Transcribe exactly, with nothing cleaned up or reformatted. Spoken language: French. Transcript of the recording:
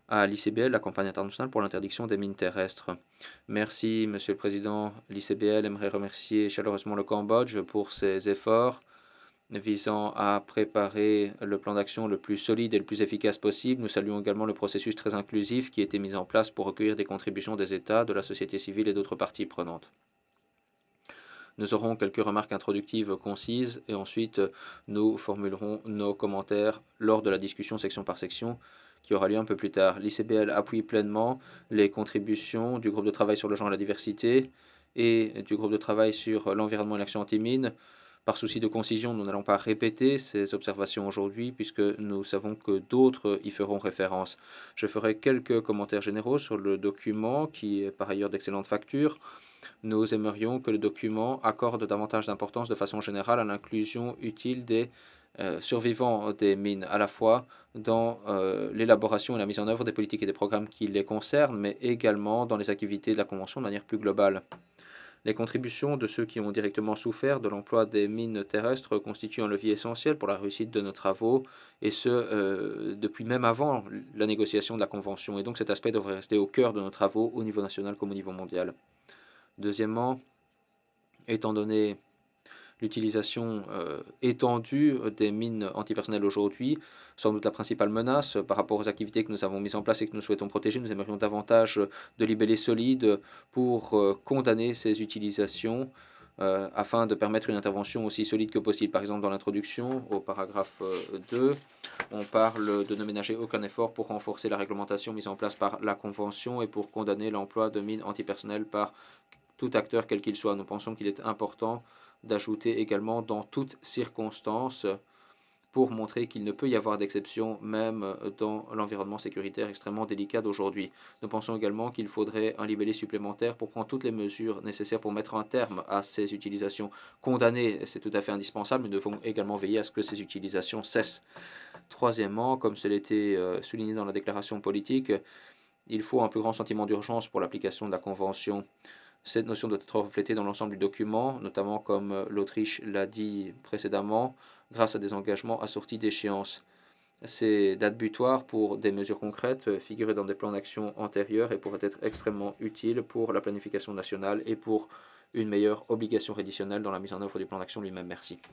à l'I C B L, la campagne internationale pour l'interdiction des mines terrestres. Merci, Monsieur le Président. L'I C B L aimerait remercier chaleureusement le Cambodge pour ses efforts visant à préparer le plan d'action le plus solide et le plus efficace possible. Nous saluons également le processus très inclusif qui a été mis en place pour recueillir des contributions des États, de la société civile et d'autres parties prenantes. Nous aurons quelques remarques introductives concises et ensuite nous formulerons nos commentaires lors de la discussion section par section qui aura lieu un peu plus tard. L'I C B L appuie pleinement les contributions du groupe de travail sur le genre et la diversité et du groupe de travail sur l'environnement et l'action anti-mine. Par souci de concision, nous n'allons pas répéter ces observations aujourd'hui puisque nous savons que d'autres y feront référence. Je ferai quelques commentaires généraux sur le document qui est par ailleurs d'excellente facture. Nous aimerions que le document accorde davantage d'importance de façon générale à l'inclusion utile des euh, survivants des mines, à la fois dans euh, l'élaboration et la mise en œuvre des politiques et des programmes qui les concernent, mais également dans les activités de la Convention de manière plus globale. Les contributions de ceux qui ont directement souffert de l'emploi des mines terrestres constituent un levier essentiel pour la réussite de nos travaux, et ce, euh, depuis même avant la négociation de la Convention. Et donc cet aspect devrait rester au cœur de nos travaux au niveau national comme au niveau mondial. Deuxièmement, étant donné l'utilisation euh, étendue des mines antipersonnelles aujourd'hui, sans doute la principale menace par rapport aux activités que nous avons mises en place et que nous souhaitons protéger, nous aimerions davantage de libellés solides pour euh, condamner ces utilisations euh, afin de permettre une intervention aussi solide que possible. Par exemple, dans l'introduction, au paragraphe euh, deux, on parle de ne ménager aucun effort pour renforcer la réglementation mise en place par la Convention et pour condamner l'emploi de mines antipersonnelles par tout acteur quel qu'il soit. Nous pensons qu'il est important d'ajouter également dans toutes circonstances pour montrer qu'il ne peut y avoir d'exception même dans l'environnement sécuritaire extrêmement délicat d'aujourd'hui. Nous pensons également qu'il faudrait un libellé supplémentaire pour prendre toutes les mesures nécessaires pour mettre un terme à ces utilisations. Condamner, c'est tout à fait indispensable, mais nous devons également veiller à ce que ces utilisations cessent. Troisièmement, comme cela a été souligné dans la déclaration politique, il faut un plus grand sentiment d'urgence pour l'application de la Convention. Cette notion doit être reflétée dans l'ensemble du document, notamment comme l'Autriche l'a dit précédemment, grâce à des engagements assortis d'échéances. Ces dates butoirs pour des mesures concrètes figuraient dans des plans d'action antérieurs et pourraient être extrêmement utiles pour la planification nationale et pour une meilleure obligation réditionnelle dans la mise en œuvre du plan d'action lui-même. Merci.